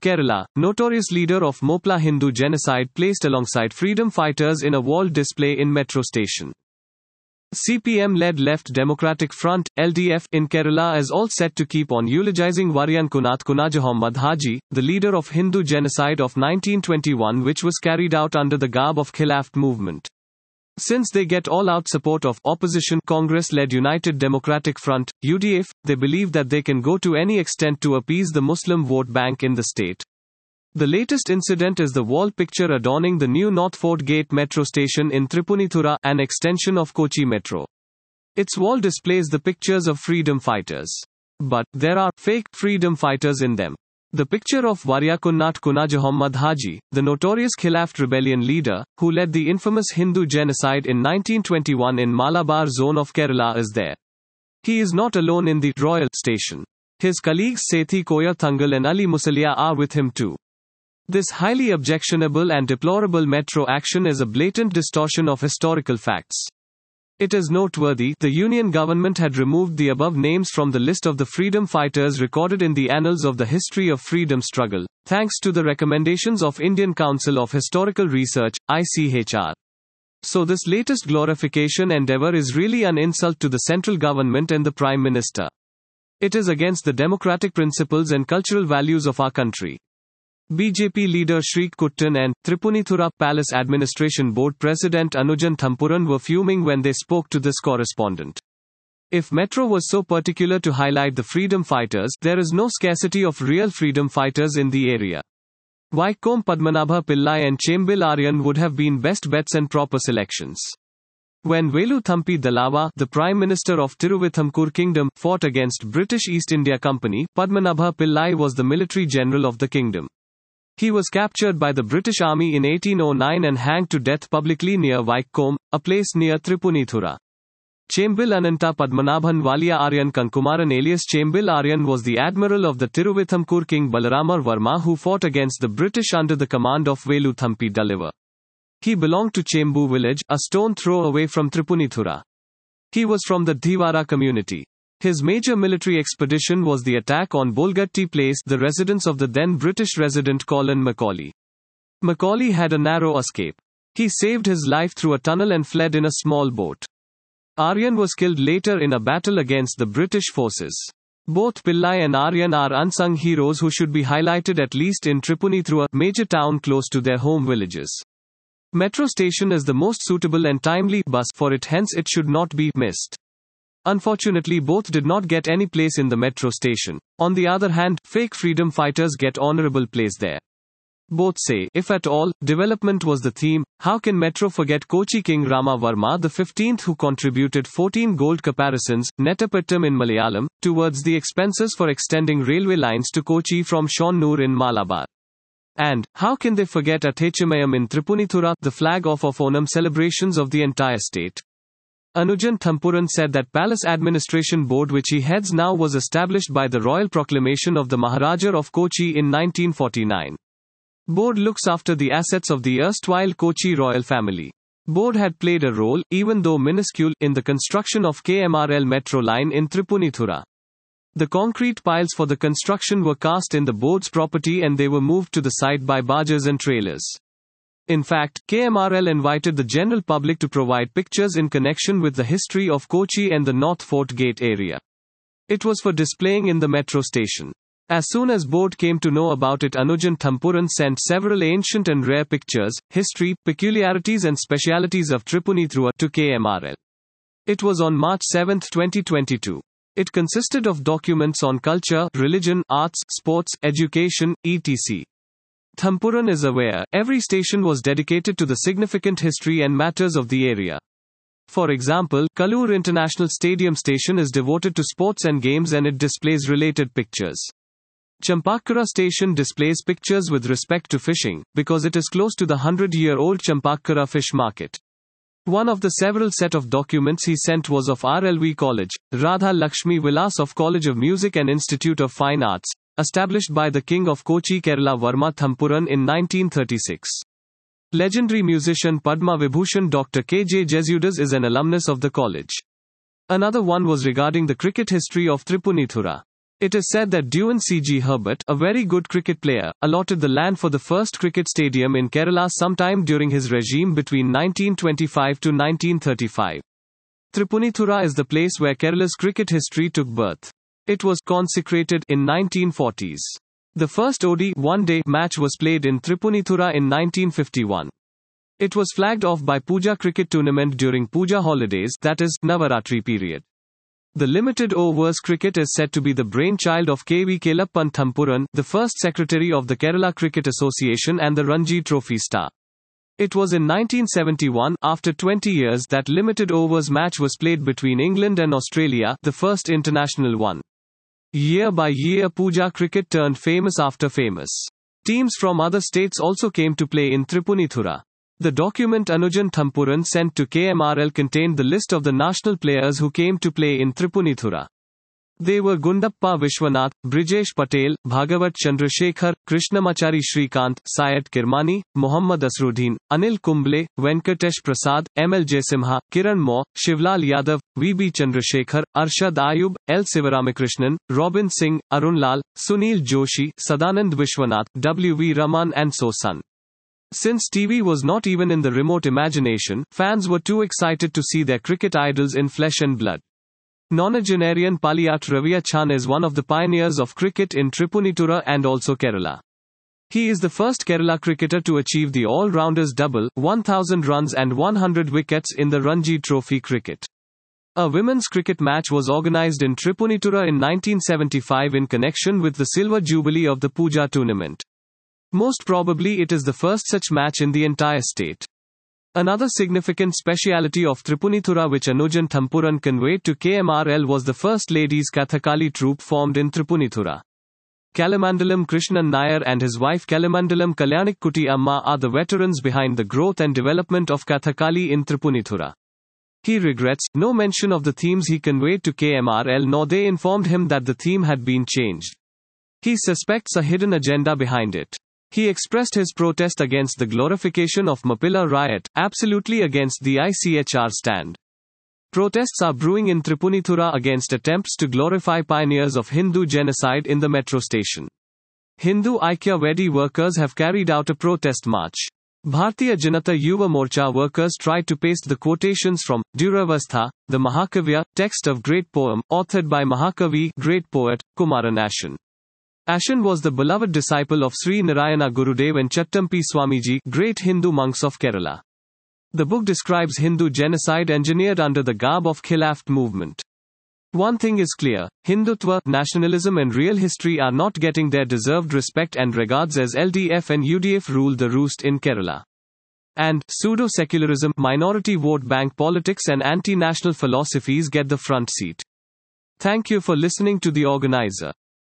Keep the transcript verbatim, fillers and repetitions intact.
Kerala, notorious leader of Mopla Hindu genocide placed alongside freedom fighters in a walled display in metro station. C P M-led Left Democratic Front, L D F, in Kerala is all set to keep on eulogizing Varyankunath Kunajahommad Haji, the leader of Hindu genocide of nineteen twenty-one, which was carried out under the garb of Khilafat movement. Since they get all-out support of opposition Congress-led United Democratic Front, U D F, they believe that they can go to any extent to appease the Muslim vote bank in the state. The latest incident is the wall picture adorning the new North Fort Gate metro station in Tripunithura, an extension of Kochi Metro. Its wall displays the pictures of freedom fighters. But there are fake freedom fighters in them. The picture of Varyankunath Kunajahommad Haji, the notorious Khilafat rebellion leader, who led the infamous Hindu genocide in nineteen twenty-one in Malabar zone of Kerala, is there. He is not alone in the royal station. His colleagues Sethi Koya Thangal and Ali Musalia are with him too. This highly objectionable and deplorable metro action is a blatant distortion of historical facts. It is noteworthy the Union government had removed the above names from the list of the freedom fighters recorded in the annals of the history of freedom struggle, thanks to the recommendations of Indian Council of Historical Research, I C H R. So this latest glorification endeavor is really an insult to the central government and the Prime Minister. It is against the democratic principles and cultural values of our country. B J P leader Sri Kuttan and Tripunithura Palace Administration Board President Anujan Thampuran were fuming when they spoke to this correspondent. If Metro was so particular to highlight the freedom fighters, there is no scarcity of real freedom fighters in the area. Vaikom Padmanabha Pillai and Chembil Aryan would have been best bets and proper selections. When Velu Thampi Dalawa, the Prime Minister of Tiruvithamkur Kingdom, fought against British East India Company, Padmanabha Pillai was the military general of the kingdom. He was captured by the British Army in eighteen oh nine and hanged to death publicly near Vaikom, a place near Tripunithura. Chembil Ananta Padmanabhan Walia Aryan Kankumaran alias Chembil Aryan was the admiral of the Tiruvithamkur King Balaramar Varma who fought against the British under the command of Velu Thampi Dalawa. He belonged to Chembu village, a stone throw away from Tripunithura. He was from the Dhivara community. His major military expedition was the attack on Bolgatti Place, the residence of the then British resident Colin Macaulay. Macaulay had a narrow escape. He saved his life through a tunnel and fled in a small boat. Aryan was killed later in a battle against the British forces. Both Pillai and Aryan are unsung heroes who should be highlighted at least in Tripunithura, major town close to their home villages. Metro station is the most suitable and timely bus for it, hence it should not be missed. Unfortunately, both did not get any place in the metro station. On the other hand, fake freedom fighters get honorable place there. Both say, if at all, development was the theme, how can Metro forget Kochi King Rama Varma the fifteenth who contributed fourteen gold caparisons, Nettapettam in Malayalam, towards the expenses for extending railway lines to Kochi from Shannur in Malabar. And, how can they forget Athechamayam in Tripunithura, the flag off of Onam celebrations of the entire state? Anujan Thampuran said that Palace Administration Board which he heads now was established by the Royal Proclamation of the Maharaja of Kochi in nineteen forty-nine. Board looks after the assets of the erstwhile Kochi royal family. Board had played a role, even though minuscule, in the construction of K M R L metro line in Tripunithura. The concrete piles for the construction were cast in the board's property and they were moved to the site by barges and trailers. In fact, K M R L invited the general public to provide pictures in connection with the history of Kochi and the North Fort Gate area. It was for displaying in the metro station. As soon as board came to know about it, Anujan Thampuran sent several ancient and rare pictures, history, peculiarities and specialities of Tripunithura to K M R L. It was on March seventh twenty twenty-two. It consisted of documents on culture, religion, arts, sports, education, et cetera. Thampuran is aware, every station was dedicated to the significant history and matters of the area. For example, Kallur International Stadium station is devoted to sports and games and it displays related pictures. Champakara station displays pictures with respect to fishing, because it is close to the hundred-year-old Champakara fish market. One of the several set of documents he sent was of R L V College, Radha Lakshmi Vilas of College of Music and Institute of Fine Arts, established by the King of Kochi Kerala Varma Thampuran in nineteen thirty-six. Legendary musician Padma Vibhushan Doctor K J Jesudas is an alumnus of the college. Another one was regarding the cricket history of Tripunithura. It is said that Dewan C G Herbert, a very good cricket player, allotted the land for the first cricket stadium in Kerala sometime during his regime between nineteen twenty-five to nineteen thirty-five. Thripunithura is the place where Kerala's cricket history took birth. It was consecrated in nineteen forties. The first O D I one-day match was played in Thripunithura in nineteen fifty-one. It was flagged off by Puja cricket tournament during Puja holidays, that is, Navaratri period. The limited overs cricket is said to be the brainchild of K V Kelappan Thampuran, the first secretary of the Kerala Cricket Association and the Ranji Trophy star. It was in nineteen seventy-one, after twenty years, that limited overs match was played between England and Australia, the first international one. Year by year, Puja cricket turned famous after famous. Teams from other states also came to play in Thripunithura. The document Anujan Thampuran sent to K M R L contained the list of the national players who came to play in Thripunithura. They were Gundappa Vishwanath, Brijesh Patel, Bhagavat Chandrasekhar, Krishnamachari Shrikant, Syed Kirmani, Muhammad Asruddin, Anil Kumble, Venkatesh Prasad, M L Jaisimha, Kiran Maw, Shivlal Yadav, V B Chandrasekhar, Arshad Ayub, L Sivaramakrishnan, Robin Singh, Arun Lal, Sunil Joshi, Sadanand Vishwanath, W V Raman and so on. Since T V was not even in the remote imagination, fans were too excited to see their cricket idols in flesh and blood. Nonagenarian Paliyat Ravia Chan is one of the pioneers of cricket in Thripunithura and also Kerala. He is the first Kerala cricketer to achieve the all-rounders double, one thousand runs and one hundred wickets in the Ranji Trophy cricket. A women's cricket match was organized in Thripunithura in nineteen seventy-five in connection with the silver jubilee of the Puja tournament. Most probably it is the first such match in the entire state. Another significant speciality of Thripunithura which Anujan Thampuran conveyed to K M R L was the first ladies Kathakali troupe formed in Thripunithura. Kalamandalam Krishnan Nair and his wife Kalamandalam Kalyanikkutti Amma are the veterans behind the growth and development of Kathakali in Thripunithura. He regrets no mention of the themes he conveyed to K M R L, nor they informed him that the theme had been changed. He suspects a hidden agenda behind it. He expressed his protest against the glorification of Mappila riot, absolutely against the I C H R stand. Protests are brewing in Thripunithura against attempts to glorify pioneers of Hindu genocide in the metro station. Hindu Aikya Vedi workers have carried out a protest march. Bharatiya Janata Yuva Morcha workers tried to paste the quotations from Duravastha, the Mahakavya, text of great poem, authored by Mahakavi, great poet, Kumaran Ashan. Ashan was the beloved disciple of Sri Narayana Gurudev and Chattampi Swamiji, great Hindu monks of Kerala. The book describes Hindu genocide engineered under the garb of Khilafat movement. One thing is clear, Hindutva, nationalism and real history are not getting their deserved respect and regards as L D F and U D F rule the roost in Kerala. And, pseudo-secularism, minority vote bank politics and anti-national philosophies get the front seat. Thank you for listening to the organizer.